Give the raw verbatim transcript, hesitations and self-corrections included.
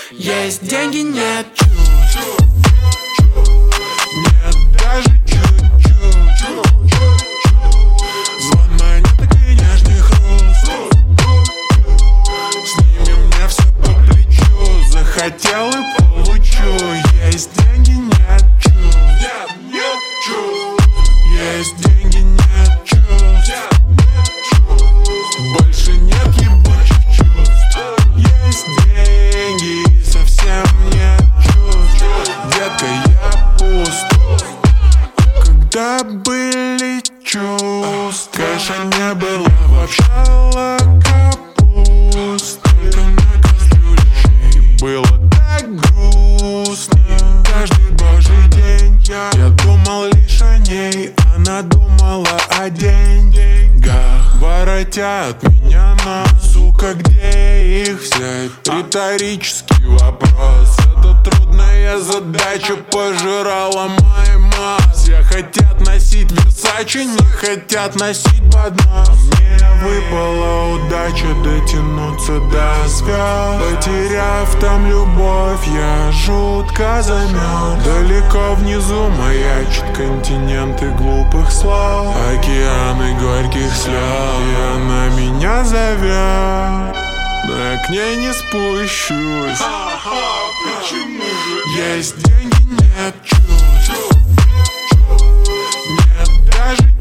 Есть деньги, нет чувств. Нет даже чуть-чуть. Звон монеток и нежный хруст. Сними мне все по плечу. Захотел и получу. Есть деньги, нет чувств. Нет, нет чувств. Есть деньги, нет чувств. Больше нет ебучих чувств. Есть деньги, совсем нет чувств. Детка, я пуст. Когда были чувства, каша не была вообще капуст. Только на кастрюле и было так грустно. Каждый божий день я, я думал лишь о ней. Она думала о деньгах. Воротят меня на сука, где их взять? Риторический вопрос. Это трудная задача пожирала мои мозг. Все хотят носить Версачи, не хотят носить бадна. Мне выпала удача дотянуться до звезд. Потеряв там любовь, я жутко замерз. Далеко внизу маячат континенты глупых слов, океаны горьких слез. И она меня зовет, но я к ней не спущусь. Ага, почему же? Есть деньги, нет чувств. Нет даже